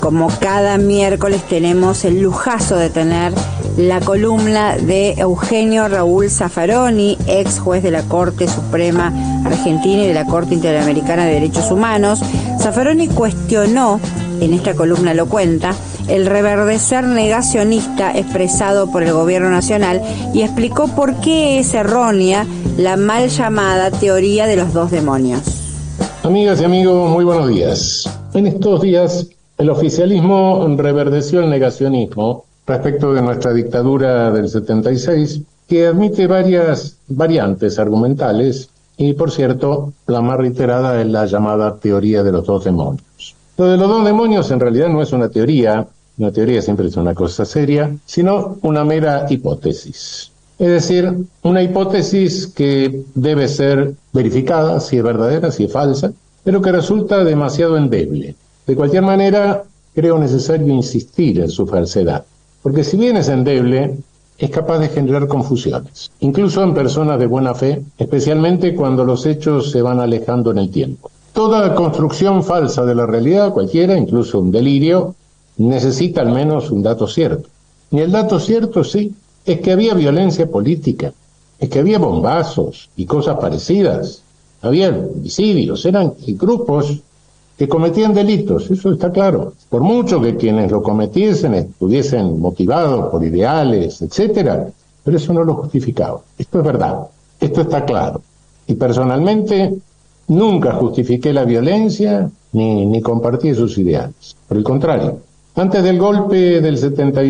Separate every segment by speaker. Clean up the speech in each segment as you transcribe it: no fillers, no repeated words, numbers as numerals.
Speaker 1: Como cada miércoles tenemos el lujazo de tener la columna de Eugenio Raúl Zaffaroni, ex juez de la Corte Suprema Argentina y de la Corte Interamericana de Derechos Humanos. Zaffaroni cuestionó, en esta columna lo cuenta, el reverdecer negacionista expresado por el gobierno nacional y explicó por qué es errónea la mal llamada teoría de los dos demonios.
Speaker 2: Amigas y amigos, muy buenos días. En estos días el oficialismo reverdeció el negacionismo respecto de nuestra dictadura del 76, que admite varias variantes argumentales y, por cierto, la más reiterada es la llamada teoría de los dos demonios. Lo de los dos demonios en realidad no es una teoría siempre es una cosa seria, sino una mera hipótesis. Es decir, una hipótesis que debe ser verificada, si es verdadera, si es falsa, pero que resulta demasiado endeble. De cualquier manera, creo necesario insistir en su falsedad, porque si bien es endeble, es capaz de generar confusiones, incluso en personas de buena fe, especialmente cuando los hechos se van alejando en el tiempo. Toda construcción falsa de la realidad, cualquiera, incluso un delirio, necesita al menos un dato cierto. Y el dato cierto, sí, es que había violencia política, es que había bombazos y cosas parecidas, había homicidios, eran grupos que cometían delitos, eso está claro. Por mucho que quienes lo cometiesen estuviesen motivados por ideales, etcétera, pero eso no lo justificaba. Esto es verdad, esto está claro. Y personalmente nunca justifiqué la violencia ni compartí sus ideales. Por el contrario, antes del golpe del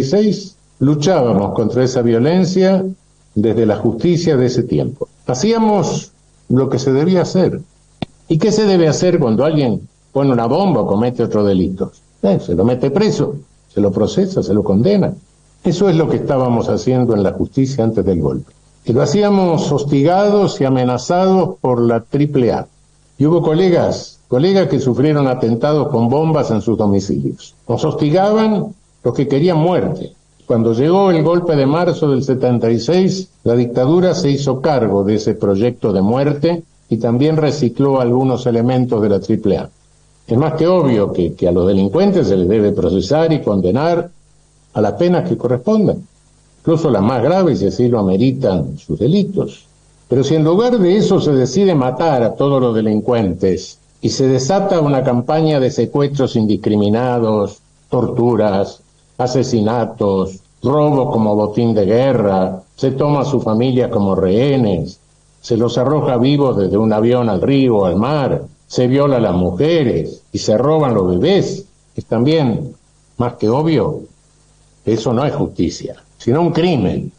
Speaker 2: 76 luchábamos contra esa violencia desde la justicia de ese tiempo. Hacíamos lo que se debía hacer. ¿Y qué se debe hacer cuando alguien pone una bomba o comete otro delito? Se lo mete preso, se lo procesa, se lo condena. Eso es lo que estábamos haciendo en la justicia antes del golpe. Y lo hacíamos hostigados y amenazados por la AAA. Y hubo colegas que sufrieron atentados con bombas en sus domicilios. Nos hostigaban los que querían muerte. Cuando llegó el golpe de marzo del 76, la dictadura se hizo cargo de ese proyecto de muerte y también recicló algunos elementos de la AAA. Es más que obvio que a los delincuentes se les debe procesar y condenar a las penas que correspondan, incluso las más graves si así lo ameritan sus delitos. Pero si en lugar de eso se decide matar a todos los delincuentes y se desata una campaña de secuestros indiscriminados, torturas, asesinatos, robo como botín de guerra, se toma a su familia como rehenes, se los arroja vivos desde un avión al río o al mar, se viola a las mujeres y se roban los bebés, es también más que obvio que eso no es justicia, sino un crimen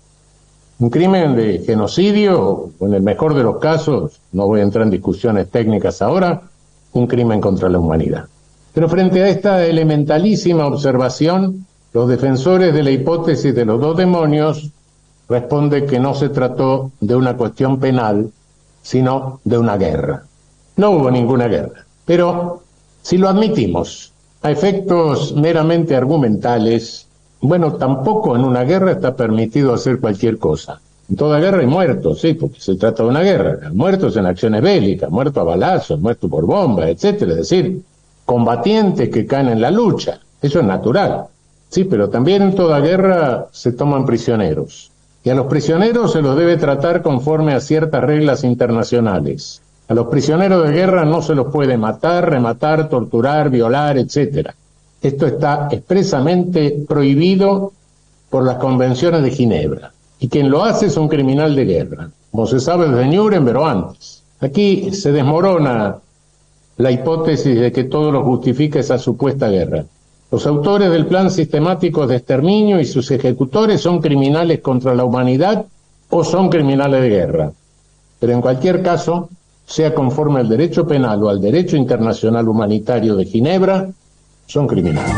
Speaker 2: de genocidio, o en el mejor de los casos, no voy a entrar en discusiones técnicas ahora, un crimen contra la humanidad. Pero frente a esta elementalísima observación, los defensores de la hipótesis de los dos demonios responden que no se trató de una cuestión penal, sino de una guerra. No hubo ninguna guerra, pero si lo admitimos a efectos meramente argumentales, bueno, tampoco en una guerra está permitido hacer cualquier cosa. En toda guerra hay muertos, sí, porque se trata de una guerra. Muertos en acciones bélicas, muertos a balazos, muertos por bombas, etcétera. Es decir, combatientes que caen en la lucha. Eso es natural. Sí, pero también en toda guerra se toman prisioneros. Y a los prisioneros se los debe tratar conforme a ciertas reglas internacionales. A los prisioneros de guerra no se los puede matar, rematar, torturar, violar, etcétera. Esto está expresamente prohibido por las convenciones de Ginebra. Y quien lo hace es un criminal de guerra, como se sabe desde Nuremberg o antes. Aquí se desmorona la hipótesis de que todo lo justifica esa supuesta guerra. Los autores del plan sistemático de exterminio y sus ejecutores son criminales contra la humanidad o son criminales de guerra. Pero en cualquier caso, sea conforme al derecho penal o al derecho internacional humanitario de Ginebra, son criminales.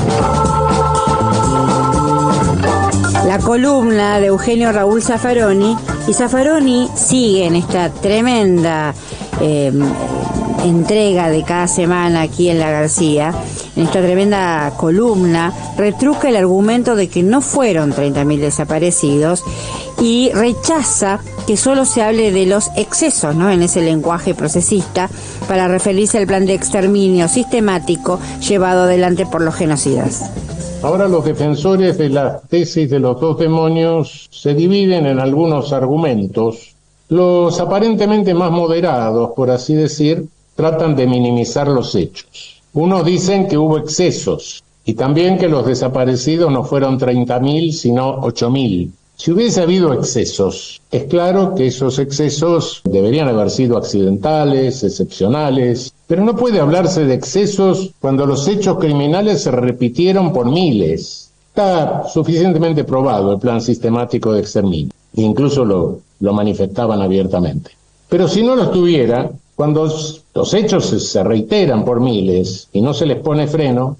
Speaker 1: La columna de Eugenio Raúl Zaffaroni, y Zaffaroni sigue en esta tremenda entrega de cada semana aquí en La García, en esta tremenda columna, retruca el argumento de que no fueron 30.000 desaparecidos y rechaza que solo se hable de los excesos, ¿no?, en ese lenguaje procesista, para referirse al plan de exterminio sistemático llevado adelante por los genocidas.
Speaker 2: Ahora los defensores de la tesis de los dos demonios se dividen en algunos argumentos. Los aparentemente más moderados, por así decir, tratan de minimizar los hechos. Unos dicen que hubo excesos y también que los desaparecidos no fueron 30.000 sino 8.000. Si hubiese habido excesos, es claro que esos excesos deberían haber sido accidentales, excepcionales, pero no puede hablarse de excesos cuando los hechos criminales se repitieron por miles. Está suficientemente probado el plan sistemático de exterminio, e incluso lo manifestaban abiertamente. Pero si no lo estuviera, cuando los hechos se reiteran por miles y no se les pone freno,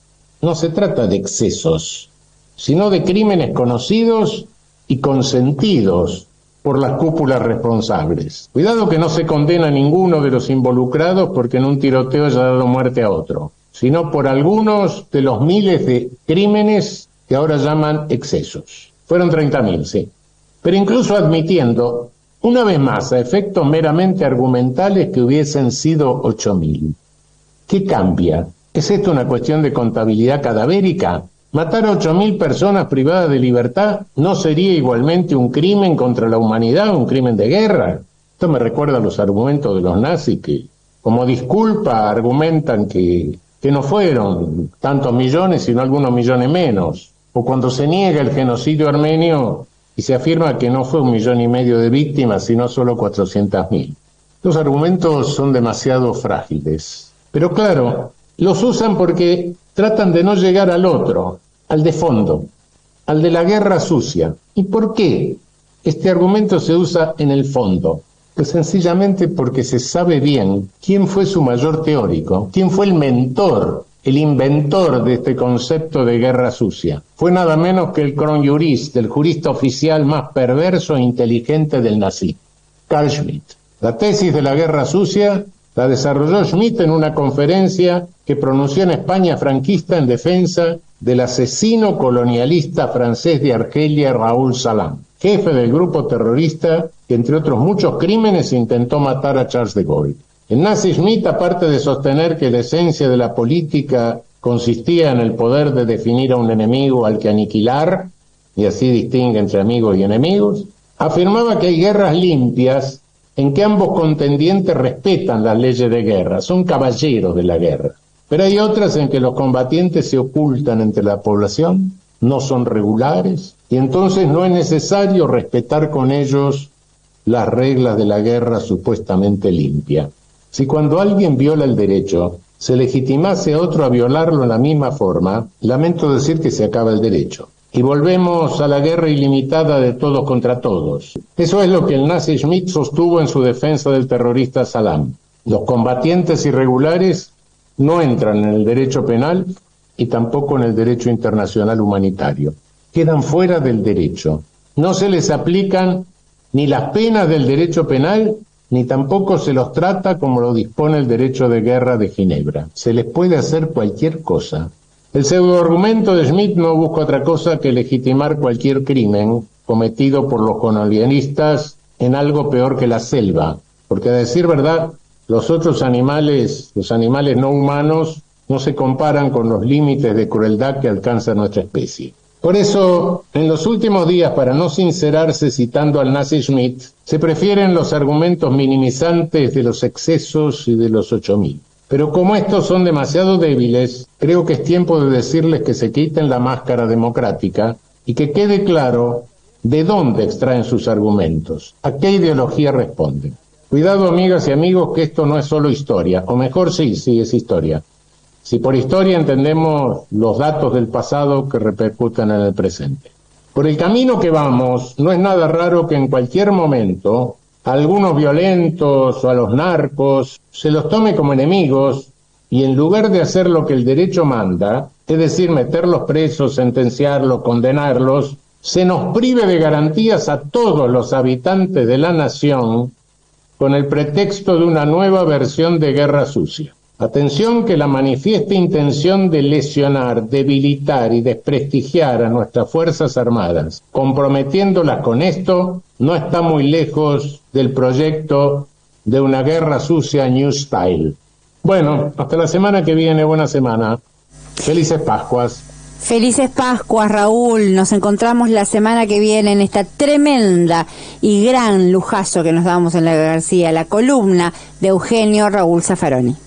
Speaker 2: no se trata de excesos, sino de crímenes conocidos y consentidos por las cúpulas responsables. Cuidado que no se condena a ninguno de los involucrados porque en un tiroteo haya dado muerte a otro, sino por algunos de los miles de crímenes que ahora llaman excesos. Fueron 30.000, sí. Pero incluso admitiendo, una vez más, a efectos meramente argumentales, que hubiesen sido 8.000. ¿Qué cambia? ¿Es esto una cuestión de contabilidad cadavérica? ¿Matar a 8.000 personas privadas de libertad no sería igualmente un crimen contra la humanidad, un crimen de guerra? Esto me recuerda a los argumentos de los nazis que, como disculpa, argumentan que no fueron tantos millones, sino algunos millones menos. O cuando se niega el genocidio armenio y se afirma que no fue 1,5 millones de víctimas, sino solo 400.000. Los argumentos son demasiado frágiles. Pero claro, los usan porque tratan de no llegar al otro, al de fondo, al de la guerra sucia. ¿Y por qué este argumento se usa en el fondo? Pues sencillamente porque se sabe bien quién fue su mayor teórico, quién fue el mentor, el inventor de este concepto de guerra sucia. Fue nada menos que el Kronjurist, el jurista oficial más perverso e inteligente del nazismo, Carl Schmitt. La tesis de la guerra sucia la desarrolló Schmitt en una conferencia que pronunció en España franquista en defensa del asesino colonialista francés de Argelia, Raúl Salam, jefe del grupo terrorista que, entre otros muchos crímenes, intentó matar a Charles de Gaulle. El nazi Schmitt, aparte de sostener que la esencia de la política consistía en el poder de definir a un enemigo al que aniquilar, y así distingue entre amigos y enemigos, afirmaba que hay guerras limpias en que ambos contendientes respetan las leyes de guerra, son caballeros de la guerra. Pero hay otras en que los combatientes se ocultan entre la población, no son regulares, y entonces no es necesario respetar con ellos las reglas de la guerra supuestamente limpia. Si cuando alguien viola el derecho se legitimase a otro a violarlo en la misma forma, lamento decir que se acaba el derecho. Y volvemos a la guerra ilimitada de todos contra todos. Eso es lo que el nazi Schmitt sostuvo en su defensa del terrorista Salam. Los combatientes irregulares no entran en el derecho penal y tampoco en el derecho internacional humanitario. Quedan fuera del derecho. No se les aplican ni las penas del derecho penal, ni tampoco se los trata como lo dispone el derecho de guerra de Ginebra. Se les puede hacer cualquier cosa. El pseudoargumento de Schmitt no busca otra cosa que legitimar cualquier crimen cometido por los colonialistas en algo peor que la selva, porque a decir verdad, los otros animales, los animales no humanos, no se comparan con los límites de crueldad que alcanza nuestra especie. Por eso, en los últimos días, para no sincerarse citando al nazi Schmitt, se prefieren los argumentos minimizantes de los excesos y de los 8.000. Pero como estos son demasiado débiles, creo que es tiempo de decirles que se quiten la máscara democrática y que quede claro de dónde extraen sus argumentos, a qué ideología responden. Cuidado, amigas y amigos, que esto no es solo historia, o mejor sí es historia. Si por historia entendemos los datos del pasado que repercuten en el presente. Por el camino que vamos, no es nada raro que en cualquier momento a algunos violentos o a los narcos se los tome como enemigos y en lugar de hacer lo que el derecho manda, es decir, meterlos presos, sentenciarlos, condenarlos, se nos prive de garantías a todos los habitantes de la nación con el pretexto de una nueva versión de guerra sucia. Atención que la manifiesta intención de lesionar, debilitar y desprestigiar a nuestras Fuerzas Armadas, comprometiéndolas con esto, no está muy lejos del proyecto de una guerra sucia New Style. Bueno, hasta la semana que viene, buena semana. Felices Pascuas.
Speaker 1: Felices Pascuas, Raúl. Nos encontramos la semana que viene en esta tremenda y gran lujazo que nos damos en La García, la columna de Eugenio Raúl Zaffaroni.